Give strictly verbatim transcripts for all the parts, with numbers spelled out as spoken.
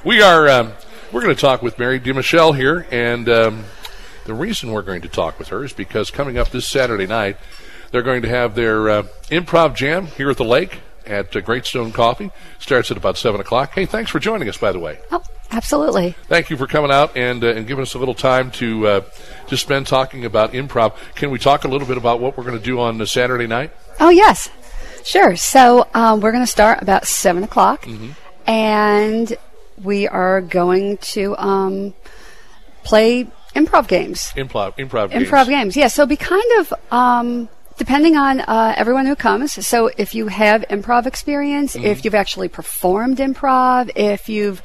We are um, we're going to talk with Mary DeMichele here, and um, the reason we're going to talk with her is because coming up this Saturday night, they're going to have their uh, improv jam here at the lake at uh, Great Stone Coffee. Starts at about seven o'clock. Hey, thanks for joining us, by the way. Oh, absolutely. Thank you for coming out and uh, and giving us a little time to uh, to spend talking about improv. Can we talk a little bit about what we're going to do on uh, Saturday night? Oh, yes. Sure. So um, we're going to start about seven o'clock, mm-hmm. and we are going to um, play improv games. Improv, improv games. Improv games, yeah. So be kind of, um, depending on uh, everyone who comes. So if you have improv experience, mm-hmm. if you've actually performed improv, if you've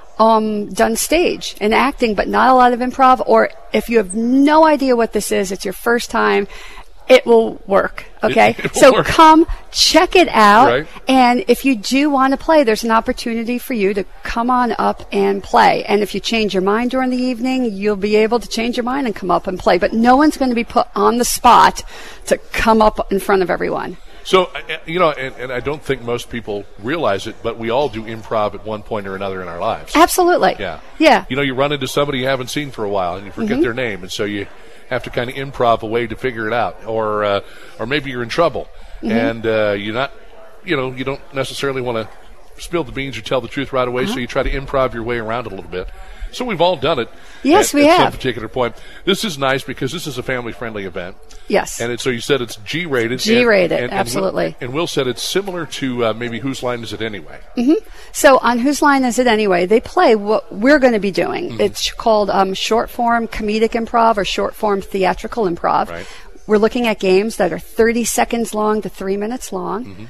um, done stage and acting but not a lot of improv, or if you have no idea what this is, it's your first time, it will work, okay? It, it will so work. Come, check it out, right. And if you do want to play, there's an opportunity for you to come on up and play. And if you change your mind during the evening, you'll be able to change your mind and come up and play. But no one's going to be put on the spot to come up in front of everyone. So, you know, and, and I don't think most people realize it, but we all do improv at one point or another in our lives. Absolutely. Yeah. Yeah. You know, you run into somebody you haven't seen for a while, and you forget mm-hmm. their name, and so you have to kind of improv a way to figure it out, or uh, or maybe you're in trouble, mm-hmm. and uh, you're not, you know, you don't necessarily want to spill the beans or tell the truth right away, uh-huh. so you try to improv your way around it a little bit. So we've all done it. Yes, at, we at have. some particular point. This is nice because this is a family-friendly event. Yes. And it, so you said it's G-rated. G-rated, and, and, absolutely. And Will, and Will said it's similar to uh, maybe Whose Line Is It Anyway? Mm-hmm. So on Whose Line Is It Anyway, they play what we're going to be doing. Mm-hmm. It's called um, short-form comedic improv or short-form theatrical improv. Right. We're looking at games that are thirty seconds long to three minutes long. Mm-hmm.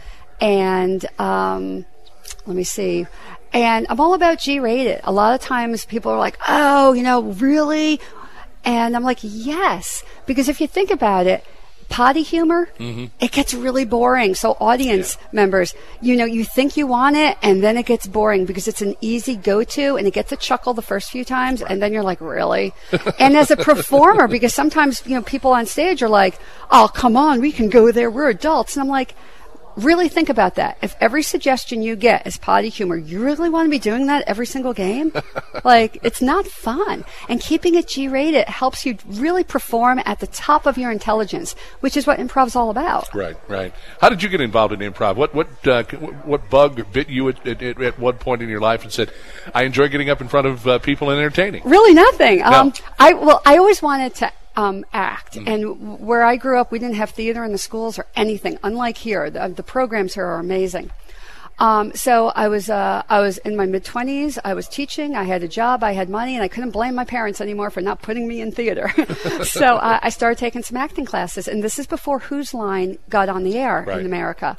And um, let me see. And I'm all about G-rated. A lot of times people are like, oh, you know, really? And I'm like, yes. Because if you think about it, potty humor, mm-hmm. it gets really boring. So audience yeah. members, you know, you think you want it, and then it gets boring because it's an easy go-to, and it gets a chuckle the first few times, right. and then you're like, really? And as a performer, because sometimes, you know, people on stage are like, oh, come on, we can go there. We're adults. And I'm like, really think about that. If every suggestion you get is potty humor, you really want to be doing that every single game? Like, it's not fun. And keeping it G-rated helps you really perform at the top of your intelligence, which is what improv's all about. Right, right. How did you get involved in improv? What what uh, what bug bit you at, at, at one point in your life and said, I enjoy getting up in front of uh, people and entertaining? Really nothing. No. Um, I well, I always wanted to Um, act. Mm-hmm. And where I grew up, we didn't have theater in the schools or anything. Unlike here, the, the programs here are amazing. Um, so I was uh, I was in my mid twenties. I was teaching. I had a job. I had money, and I couldn't blame my parents anymore for not putting me in theater. So uh, I started taking some acting classes, and this is before Whose Line got on the air right. in America.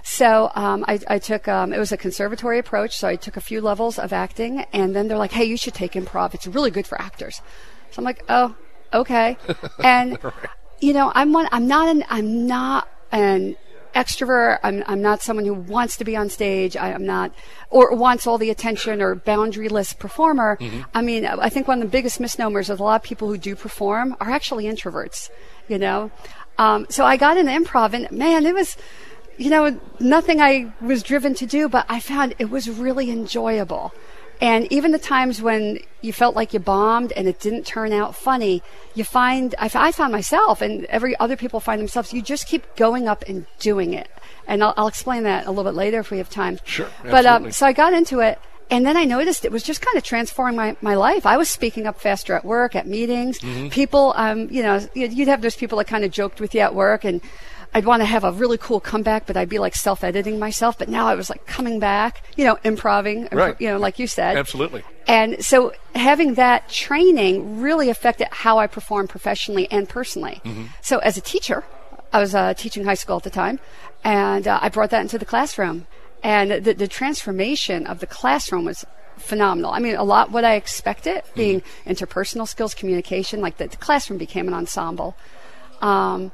So um, I, I took, um, it was a conservatory approach, so I took a few levels of acting, and then they're like, hey, you should take improv. It's really good for actors. So I'm like, oh, okay. And, right. you know, I'm one, I'm not an, I'm not an extrovert. I'm, I'm not someone who wants to be on stage. I, I'm not, or wants all the attention or boundaryless performer. Mm-hmm. I mean, I think one of the biggest misnomers is a lot of people who do perform are actually introverts, you know? Um, so I got into improv, and man, it was, you know, nothing I was driven to do, but I found it was really enjoyable. And even the times when you felt like you bombed and it didn't turn out funny, you find, I, I found myself, and every other people find themselves, you just keep going up and doing it. And I'll, I'll explain that a little bit later if we have time. Sure, absolutely. But um, so I got into it, and then I noticed it was just kind of transforming my, my life. I was speaking up faster at work, at meetings. Mm-hmm. People, um, you know, you'd have those people that kind of joked with you at work, and I'd want to have a really cool comeback, but I'd be like self-editing myself. But now I was like coming back, you know, improving, right. you know, like you said. Absolutely. And so having that training really affected how I perform professionally and personally. Mm-hmm. So as a teacher, I was uh, teaching high school at the time, and uh, I brought that into the classroom. And the, the transformation of the classroom was phenomenal. I mean, a lot what I expected, being mm-hmm. interpersonal skills, communication, like the, the classroom became an ensemble. Um,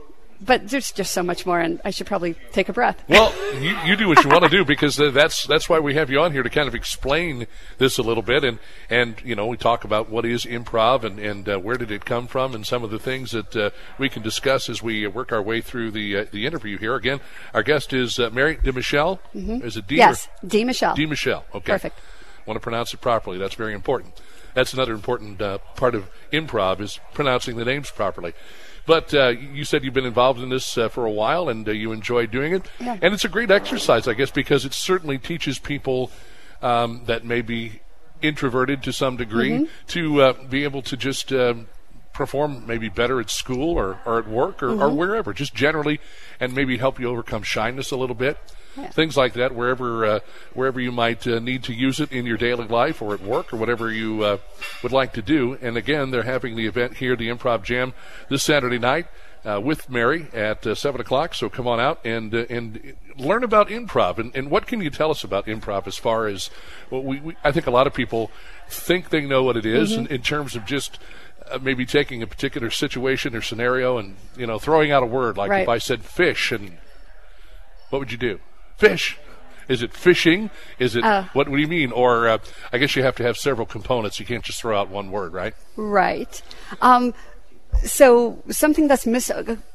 But there's just so much more, and I should probably take a breath. Well, you, you do what you want to do, because that's that's why we have you on here, to kind of explain this a little bit. And, and you know, we talk about what is improv, and, and uh, where did it come from, and some of the things that uh, we can discuss as we work our way through the uh, the interview here. Again, our guest is uh, Mary DeMichele. Mm-hmm. Is it D? Yes, DeMichele. DeMichele, okay. Perfect. want to pronounce it properly. That's very important. That's another important uh, part of improv is pronouncing the names properly. But uh, you said you've been involved in this uh, for a while, and uh, you enjoy doing it. Yeah. And it's a great exercise, I guess, because it certainly teaches people um, that may be introverted to some degree mm-hmm. to uh, be able to just um, perform maybe better at school or, or at work or, mm-hmm. or wherever, just generally, and maybe help you overcome shyness a little bit. Yeah. Things like that, wherever uh, wherever you might uh, need to use it in your daily life or at work or whatever you uh, would like to do. And again, they're having the event here, the Improv Jam, this Saturday night uh, with Mary at uh, seven o'clock. So come on out and uh, and learn about improv. And, and what can you tell us about improv as far as, well, we, we I think a lot of people think they know what it is mm-hmm. in, in terms of just uh, maybe taking a particular situation or scenario and, you know, throwing out a word. Like right. if I said fish, and what would you do? Fish. Is it fishing? Is it, uh, what, what do you mean? Or uh, I guess you have to have several components. You can't just throw out one word, right? Right. Um, so something that's mis-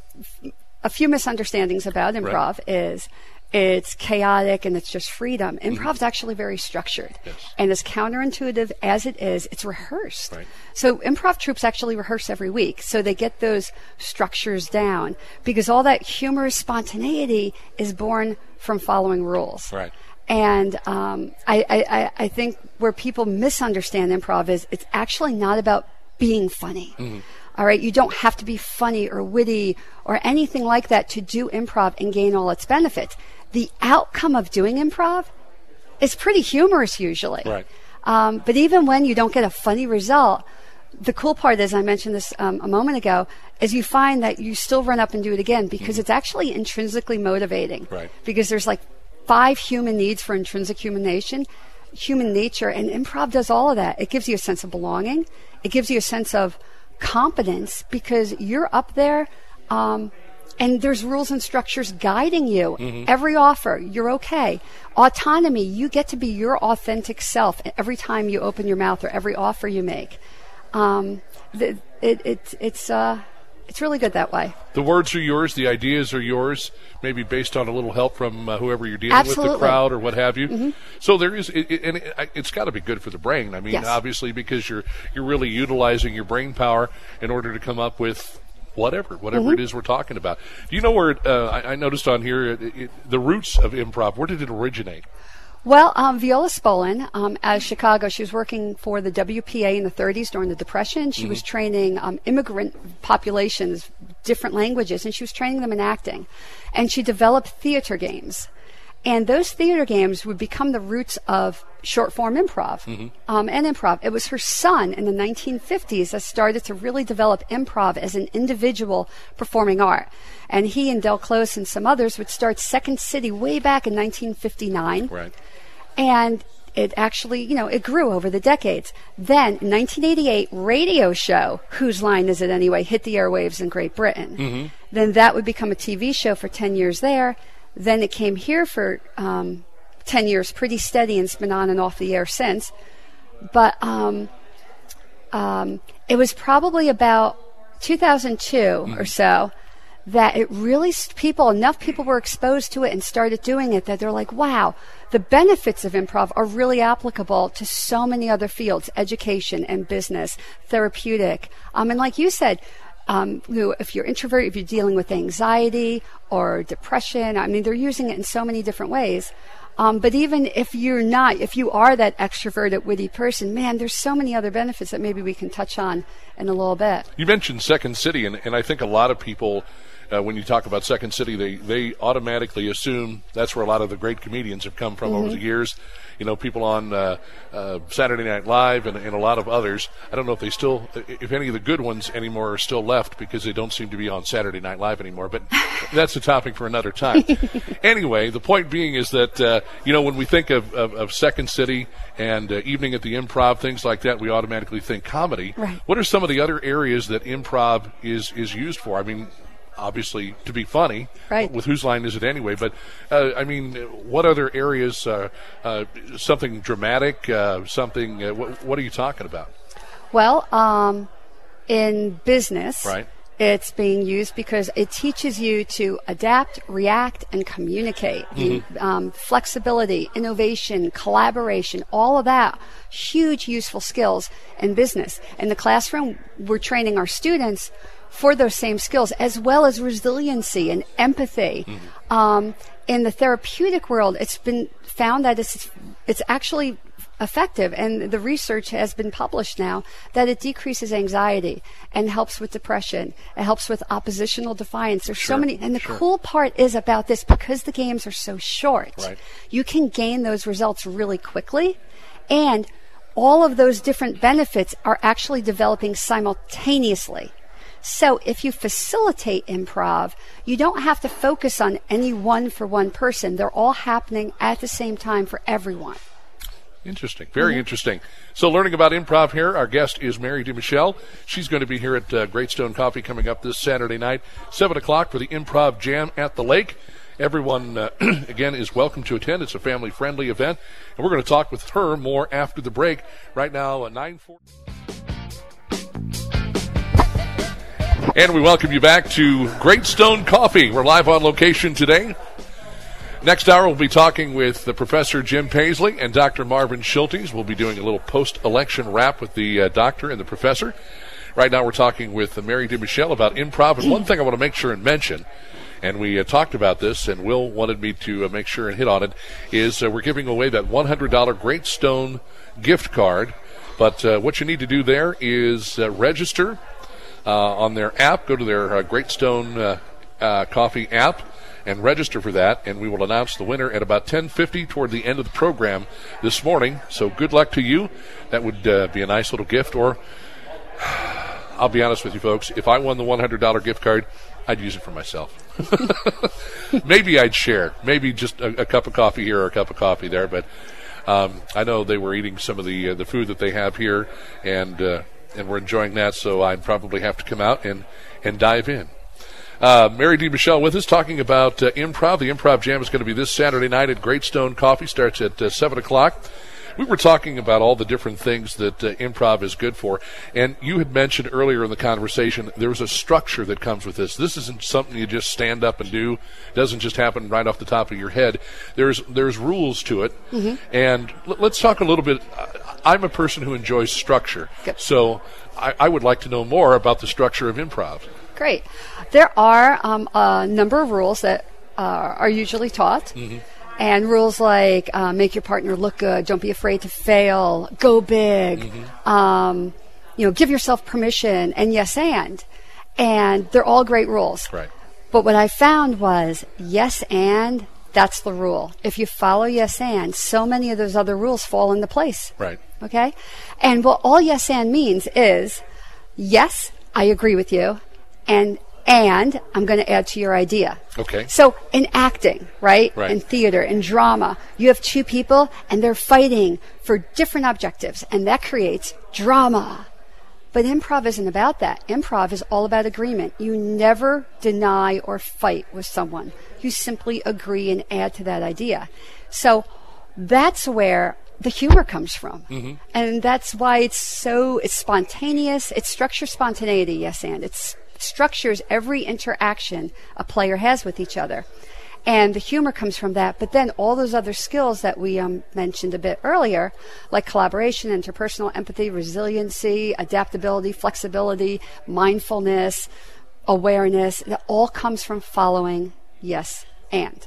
a few misunderstandings about improv right. is it's chaotic and it's just freedom. Improv's mm-hmm. actually very structured. Yes. And as counterintuitive as it is, it's rehearsed. Right. So improv troupes actually rehearse every week. So they get those structures down because all that humorous spontaneity is born from following rules. Right. And um, I, I, I think where people misunderstand improv is it's actually not about being funny. Mm-hmm. All right, you don't have to be funny or witty or anything like that to do improv and gain all its benefits. The outcome of doing improv is pretty humorous usually. Right. Um, but even when you don't get a funny result, the cool part is, I mentioned this um, a moment ago, is you find that you still run up and do it again because mm-hmm. it's actually intrinsically motivating. Right. Because there's like five human needs for intrinsic human nature, human nature, and improv does all of that. It gives you a sense of belonging. It gives you a sense of competence because you're up there um, and there's rules and structures guiding you. Mm-hmm. Every offer, you're okay. Autonomy, you get to be your authentic self every time you open your mouth or every offer you make. Um, it, it, it, it's uh, it's really good that way. The words are yours, the ideas are yours, maybe based on a little help from uh, whoever you're dealing Absolutely. with, the crowd or what have you. Mm-hmm. So there is, it, it, and it, it's got to be good for the brain. I mean, yes. obviously, because you're you're really utilizing your brain power in order to come up with whatever, whatever mm-hmm. it is we're talking about. Do you know where? It, uh, I, I noticed on here it, it, the roots of improv. Where did it originate? Well, um, Viola Spolin, um, out of Chicago, she was working for the W P A in the thirties during the Depression. She mm-hmm. was training um, immigrant populations, different languages, and she was training them in acting. And she developed theater games. And those theater games would become the roots of short-form improv mm-hmm. um, and improv. It was her son in the nineteen fifties that started to really develop improv as an individual performing art. And he and Del Close and some others would start Second City way back in nineteen fifty-nine. Right. And it actually, you know, it grew over the decades. Then, in nineteen eighty-eight, radio show, Whose Line Is It Anyway, hit the airwaves in Great Britain. Mm-hmm. Then that would become a T V show for ten years there. Then it came here for um, ten years, pretty steady, and it's been on and off the air since. But um, um, it was probably about two thousand two mm-hmm. or so that it really, people, enough people were exposed to it and started doing it that they're like, wow, the benefits of improv are really applicable to so many other fields, education and business, therapeutic. Um, and like you said, um, you know, if you're introverted, if you're dealing with anxiety or depression, I mean, they're using it in so many different ways. Um, but even if you're not, if you are that extroverted, witty person, man, there's so many other benefits that maybe we can touch on in a little bit. You mentioned Second City, and, and I think a lot of people, uh, when you talk about Second City, they, they automatically assume that's where a lot of the great comedians have come from mm-hmm. over the years. You know, people on uh, uh, Saturday Night Live and, and a lot of others. I don't know if they still, if any of the good ones anymore are still left because they don't seem to be on Saturday Night Live anymore. But that's a topic for another time. Anyway, the point being is that, uh, you know, when we think of, of, of Second City and uh, Evening at the Improv, things like that, we automatically think comedy. Right. What are some of the other areas that improv is, is used for? I mean, obviously to be funny, right. with Whose Line Is It Anyway? But, uh, I mean, what other areas, uh, uh, something dramatic, uh, something, uh, what, what are you talking about? Well, um, in business, right. It's being used because it teaches you to adapt, react, and communicate. Mm-hmm. The, um, flexibility, innovation, collaboration, all of that, huge useful skills in business. In the classroom, we're training our students for those same skills, as well as resiliency and empathy. Mm-hmm. Um, in the therapeutic world, it's been found that it's it's actually effective, and the research has been published now that it decreases anxiety and helps with depression. It helps with oppositional defiance. There's sure, so many, and the sure. cool part is about this, because the games are so short, right. you can gain those results really quickly, and all of those different benefits are actually developing simultaneously. So if you facilitate improv, you don't have to focus on any one for one person. They're all happening at the same time for everyone. Interesting. Very mm-hmm. interesting. So learning about improv here, our guest is Mary DiMichele. She's going to be here at uh, Great Stone Coffee coming up this Saturday night, seven o'clock for the Improv Jam at the Lake. Everyone, uh, again, is welcome to attend. It's a family-friendly event. And we're going to talk with her more after the break. Right now, at nine forty. And we welcome you back to Great Stone Coffee. We're live on location today. Next hour, we'll be talking with uh, Professor Jim Paisley and Doctor Marvin Schultes. We'll be doing a little post-election wrap with the uh, doctor and the professor. Right now, we're talking with uh, Mary DiMichele about improv. And one thing I want to make sure and mention, and we uh, talked about this, and Will wanted me to uh, make sure and hit on it, is uh, we're giving away that one hundred dollars Great Stone gift card. But uh, what you need to do there is uh, register uh, on their app. Go to their uh, Great Stone uh, uh, Coffee app and register for that, and we will announce the winner at about ten fifty toward the end of the program this morning. So good luck to you. That would uh, be a nice little gift. Or, I'll be honest with you folks, if I won the one hundred dollars gift card, I'd use it for myself. Maybe I'd share. Maybe just a, a cup of coffee here or a cup of coffee there. But um, I know they were eating some of the uh, the food that they have here, and uh, and we're enjoying that, so I'd probably have to come out and, and dive in. Uh, Mary DiMichele with us talking about uh, improv. The Improv Jam is going to be this Saturday night at Great Stone Coffee. Starts at uh, seven o'clock. We were talking about all the different things that uh, improv is good for. And you had mentioned earlier in the conversation there was a structure that comes with this. This isn't something you just stand up and do. It doesn't just happen right off the top of your head. There's there's rules to it. Mm-hmm. And l- let's talk a little bit. I'm a person who enjoys structure. Good. So I, I would like to know more about the structure of improv. Great. There are um, a number of rules that uh, are usually taught. Mm-hmm. And rules like uh, make your partner look good, don't be afraid to fail, go big, mm-hmm. um, you know, give yourself permission, and yes and. And they're all great rules. Right. But what I found was yes and, that's the rule. If you follow yes and, so many of those other rules fall into place. Right. Okay? And what all yes and means is, yes, I agree with you, and and I'm going to add to your idea. Okay. So in acting, right? Right. In theater, in drama, you have two people and they're fighting for different objectives, and that creates drama. But improv isn't about that. Improv is all about agreement. You never deny or fight with someone. You simply agree and add to that idea. So that's where the humor comes from. Mm-hmm. And that's why it's so, it's spontaneous. It's structure spontaneity, yes, and it's structures every interaction a player has with each other. And the humor comes from that. But then all those other skills that we um, mentioned a bit earlier, like collaboration, interpersonal empathy, resiliency, adaptability, flexibility, mindfulness, awareness, that all comes from following yes and.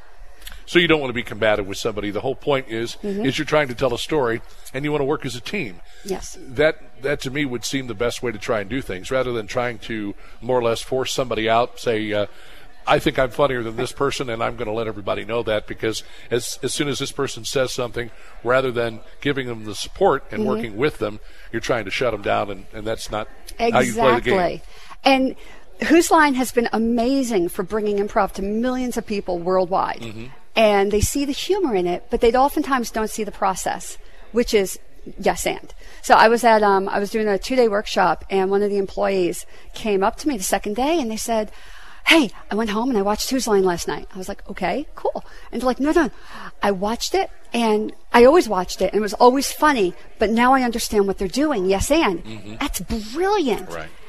So you don't want to be combative with somebody. The whole point is mm-hmm. is you're trying to tell a story, and you want to work as a team. Yes. That, that to me, would seem the best way to try and do things, rather than trying to more or less force somebody out, say, uh, I think I'm funnier than this person, and I'm going to let everybody know that, because as as soon as this person says something, rather than giving them the support and mm-hmm. working with them, you're trying to shut them down, and, and that's not exactly. how you play the game. And Whose Line has been amazing for bringing improv to millions of people worldwide. Mm-hmm. And they see the humor in it, but they oftentimes don't see the process, which is yes and. So I was at um, I was doing a two-day workshop, and one of the employees came up to me the second day, and they said, hey, I went home and I watched Whose Line last night. I was like, okay, cool. And they're like, no, no, I watched it, and I always watched it, and it was always funny, but now I understand what they're doing, yes and. Mm-hmm. That's brilliant. Right.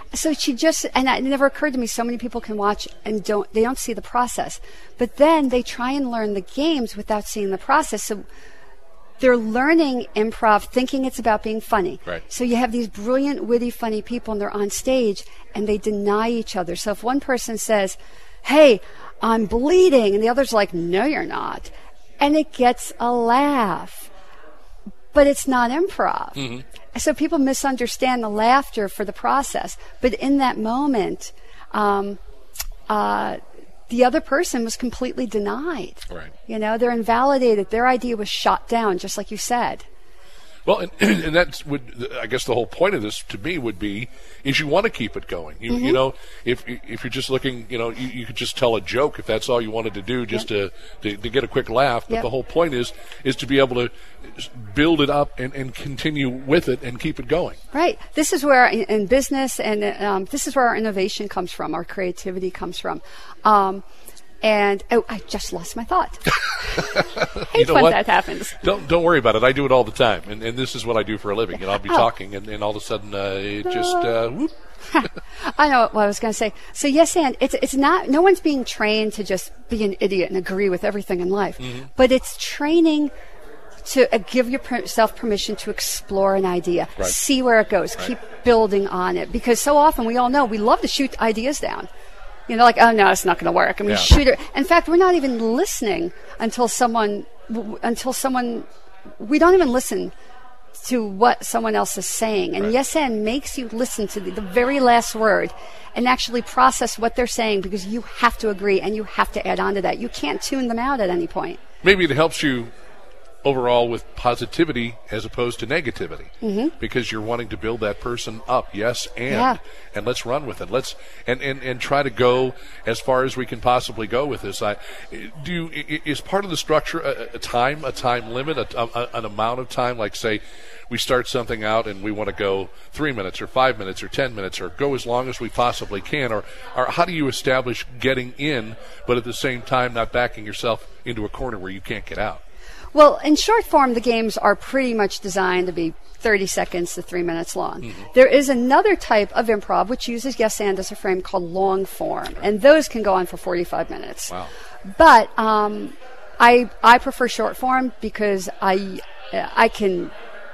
So she just, and it never occurred to me, so many people can watch and don't, they don't see the process. But then they try and learn the games without seeing the process. So they're learning improv thinking it's about being funny. Right. So you have these brilliant, witty, funny people, and they're on stage, and they deny each other. So if one person says, hey, I'm bleeding, and the other's like, no, you're not. And it gets a laugh. But it's not improv. Mm-hmm. So people misunderstand the laughter for the process. But in that moment, um, uh, the other person was completely denied. Right. You know, they're invalidated. Their idea was shot down, just like you said. Well, and, and that's would I guess the whole point of this to me would be is you want to keep it going. You, mm-hmm. you know, if if you're just looking, you know, you, you could just tell a joke if that's all you wanted to do, just yep. to, to to get a quick laugh. But yep. the whole point is is to be able to build it up and, and continue with it and keep it going. Right. This is where in, in business and um, this is where our innovation comes from, our creativity comes from. Um, And oh, I just lost my thought. Hate you know when what? that happens. Don't don't worry about it. I do it all the time, and, and this is what I do for a living. And I'll be oh. talking, and, and all of a sudden, uh, it just uh, whoop. I know what I was going to say. So yes, and it's it's not. No one's being trained to just be an idiot and agree with everything in life, mm-hmm. but it's training to uh, give yourself permission to explore an idea, right. see where it goes, right. keep building on it. Because so often we all know we love to shoot ideas down. You know, like, oh, no, it's not going to work. And we yeah. shoot it. In fact, we're not even listening until someone, w- until someone, we don't even listen to what someone else is saying. And right. Yes and makes you listen to the, the very last word and actually process what they're saying because you have to agree and you have to add on to that. You can't tune them out at any point. Maybe it helps you overall with positivity as opposed to negativity mm-hmm. because you're wanting to build that person up. Yes, and yeah. and let's run with it. Let's and, and, and try to go as far as we can possibly go with this. I do is part of the structure a, a time, a time limit, a, a, an amount of time. Like say, we start something out and we want to go three minutes or five minutes or ten minutes or go as long as we possibly can. Or or how do you establish getting in, but at the same time not backing yourself into a corner where you can't get out? Well, in short form, the games are pretty much designed to be thirty seconds to three minutes long. Mm-hmm. There is another type of improv which uses yes and as a frame called long form, and those can go on for forty-five minutes. Wow. But um, I I prefer short form because I I can.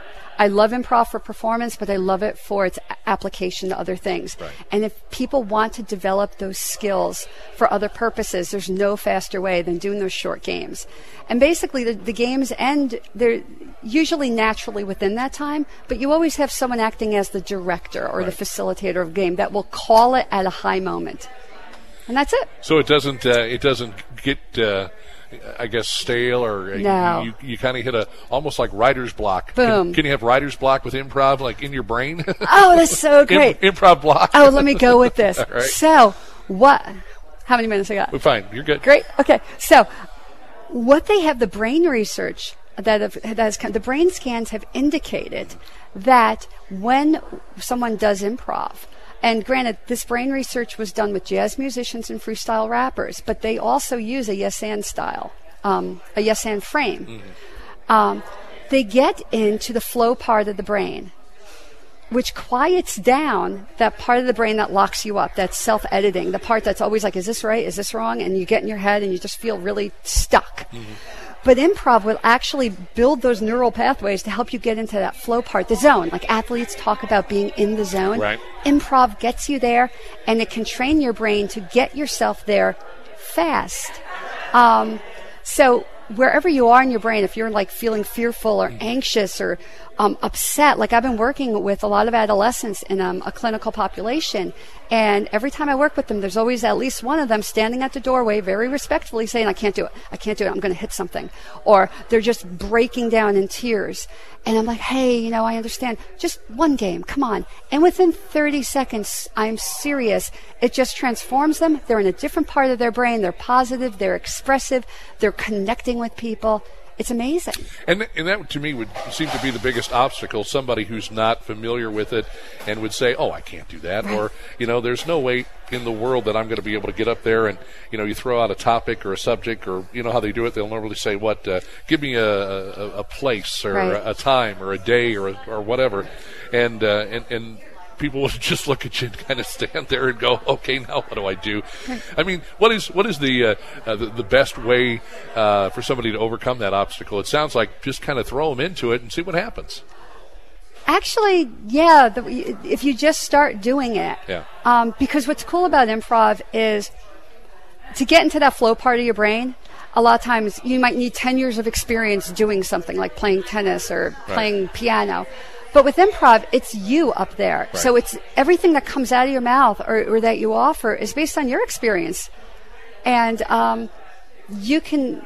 I love improv for performance, but I love it for its application to other things. Right. And if people want to develop those skills for other purposes, there's no faster way than doing those short games. And basically, the, the games end, they're usually naturally within that time, but you always have someone acting as the director or right. the facilitator of a game that will call it at a high moment. And that's it. So it doesn't, uh, it doesn't get... Uh I guess stale or no. you, you kind of hit a almost like writer's block. Boom. Can, can you have writer's block with improv like in your brain? Oh, that's so great. Im- improv block. Oh, let me go with this. Right. So, what? How many minutes I got? We're fine. You're good. Great. Okay. So, what they have the brain research that have, that has the brain scans have indicated that when someone does improv. And granted, this brain research was done with jazz musicians and freestyle rappers, but they also use a yes-and style, um, a yes-and frame. Mm-hmm. Um, they get into the flow part of the brain, which quiets down that part of the brain that locks you up, that self-editing, the part that's always like, is this right, is this wrong? And you get in your head and you just feel really stuck. Mm-hmm. But improv will actually build those neural pathways to help you get into that flow part, the zone. Like athletes talk about being in the zone. Right. Improv gets you there, and it can train your brain to get yourself there fast. Um, so wherever you are in your brain, if you're like feeling fearful or anxious or um, upset, like I've been working with a lot of adolescents in um, a clinical population, and every time I work with them, there's always at least one of them standing at the doorway very respectfully saying, I can't do it, I can't do it, I'm going to hit something. Or they're just breaking down in tears. And I'm like, hey, you know, I understand. Just one game, come on. And within thirty seconds, I'm serious. It just transforms them. They're in a different part of their brain. They're positive. They're expressive. They're connecting with people. It's amazing. And and that, to me, would seem to be the biggest obstacle, somebody who's not familiar with it and would say, oh, I can't do that. Right. Or, you know, there's no way in the world that I'm going to be able to get up there and, you know, you throw out a topic or a subject or, you know how they do it, they'll normally say, what, uh, give me a, a, a place or right. a, a time or a day or a, or whatever. And, uh, and, and people would just look at you and kind of stand there and go, okay, now what do I do? I mean, what is what is the uh, uh, the, the best way uh, for somebody to overcome that obstacle? It sounds like just kind of throw them into it and see what happens. Actually, yeah, the, if you just start doing it. Yeah. Um, because what's cool about improv is to get into that flow part of your brain, a lot of times you might need ten years of experience doing something like playing tennis or Right. playing piano. But with improv, it's you up there. Right. So it's everything that comes out of your mouth or, or that you offer is based on your experience. And um, you can...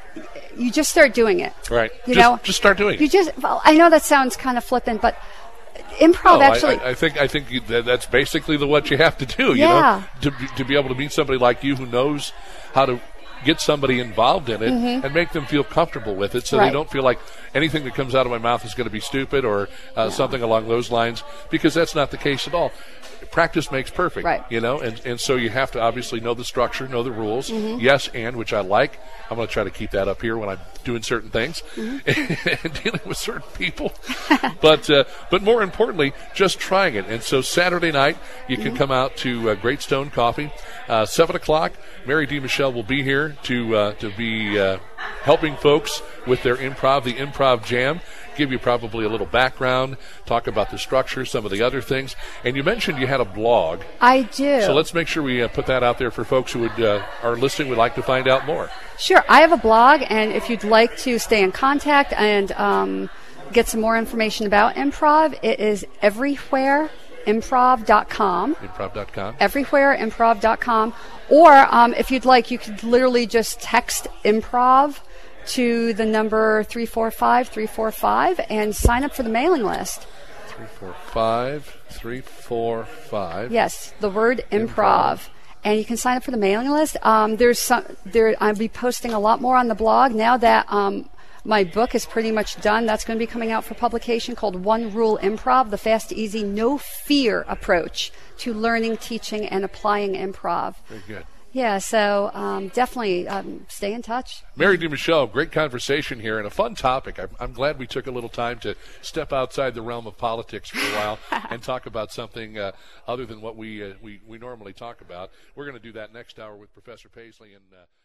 You just start doing it. Right. You just, know, just start doing it. You just. Well, I know that sounds kind of flippant, but improv No, actually. I, I, I think I think you, that, that's basically the what you have to do. You Yeah. know, to be, to be able to meet somebody like you who knows how to get somebody involved in it Mm-hmm. and make them feel comfortable with it, so Right. they don't feel like anything that comes out of my mouth is going to be stupid or uh, something along those lines. Because that's not the case at all. Practice makes perfect, Right. you know, and, and so you have to obviously know the structure, know the rules. Mm-hmm. Yes, and which I like. I'm going to try to keep that up here when I'm doing certain things Mm-hmm. and dealing with certain people. but uh, but more importantly, just trying it. And so Saturday night, you can Mm-hmm. come out to uh, Great Stone Coffee, uh, seven o'clock. Mary DiMichele will be here to uh, to be uh, helping folks with their improv, the Improv Jam. Give you probably a little background, talk about the structure, some of the other things. And you mentioned you had a blog. I do. So let's make sure we uh, put that out there for folks who would uh, are listening, would like to find out more. Sure. I have a blog, and if you'd like to stay in contact and um, get some more information about improv, it is everywhere improv dot com. improv dot com. everywhere improv dot com. Or um, if you'd like, you could literally just text improv to the number three four five three four five and sign up for the mailing list. three four five three four five Yes, the word improv. Improv. And you can sign up for the mailing list. Um, there's some there. I'll be posting a lot more on the blog now that um, my book is pretty much done. That's going to be coming out for publication, called One Rule Improv: The Fast, Easy, No Fear Approach to Learning, Teaching, and Applying Improv. Very good. Yeah, so um, definitely um, stay in touch. Mary DiMichele, great conversation here and a fun topic. I'm, I'm glad we took a little time to step outside the realm of politics for a while and talk about something uh, other than what we, uh, we we normally talk about. We're going to do that next hour with Professor Paisley and. Uh